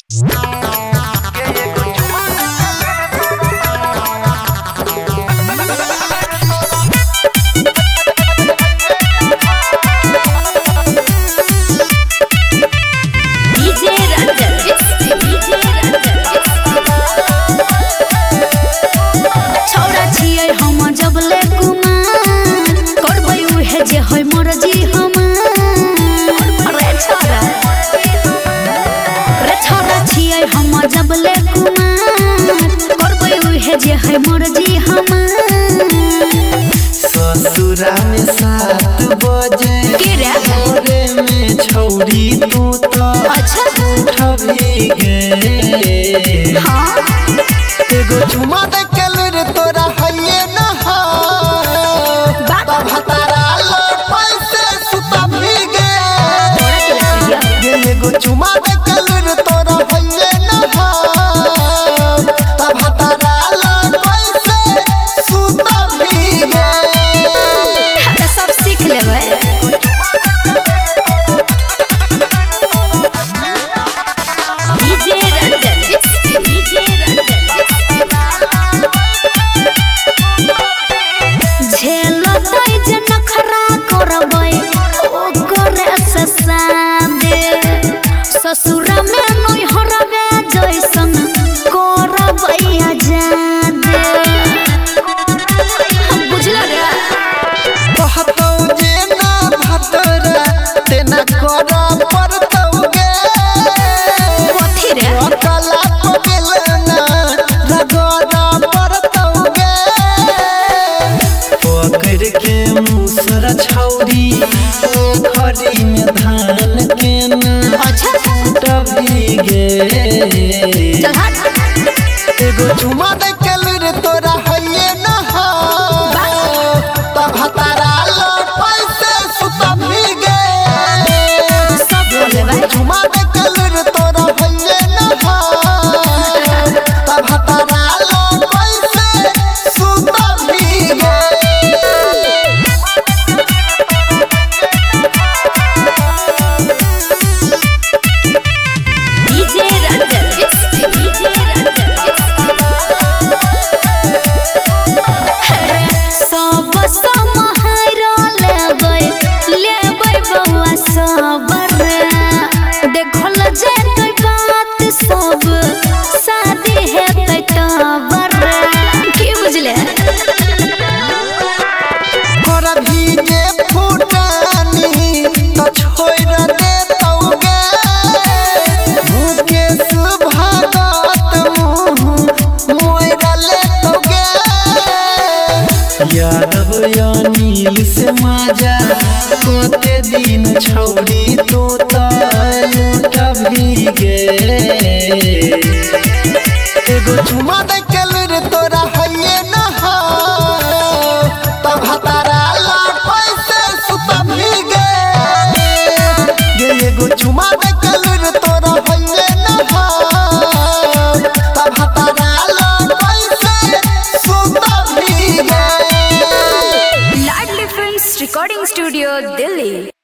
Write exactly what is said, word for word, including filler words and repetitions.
जबले कुमार करबै उहे जे है मर्जी हमार। ससुरा में सात बजे भोरे में छौरी तू तो अच्छा उठबी गे। हाँ एगो चुमा दे केलर तोरा हइये न हो बाबा भतारा लो पैसे सुतबी गे। एगो चुमा दे केलर तोरा हइये न हो बाबा भतारा लो पैसे सुतबी गे। सब सीख लेबै। डीजे रंजन डीजे झेलतै जे नखरा करबै ओकरे से सादे ससुरा में नैहरवे जैसन करबै आजादे। बुझल रे कहतौ जे ना भतरा तेना कर पड़तौ गे। कथी रे कला पबेलना रगड़ा पड़तौ गे। पकड़ के मुसर छौरी पोखरी में धान के ना अच्छा टबी गे। चल हट। एगो चुमा दे केलर तोरा हइये न हो तब भतारा लो पैसे सुतबी गे। सब लेबै। चुमा दे केलर तोरा हइये न हो तब भतारा लो पैसे सुतबी गे। डीजे रंजन डीजे सब समाहर लेबै लेबै बउआ सबर देखल जेतै बात सब शादी हेतै तबर। की बुझले तोरा भीजे फुटानी तो छोड़ देतौ गे। मुकेश भगत मुँह मोइरा लेतौ गे। यादव अनिल से मजा कोते दिन छौरी तू तो लुटबी गे। एगो चुमा दे केलर तोरा हइये न हो तब भतारा लो पैसे सुतबी गे। एगो चुमा दे केलर तोरा हइये न हो तब भतारा लो पैसे सुतबी गे। Ladli films recording studio Delhi.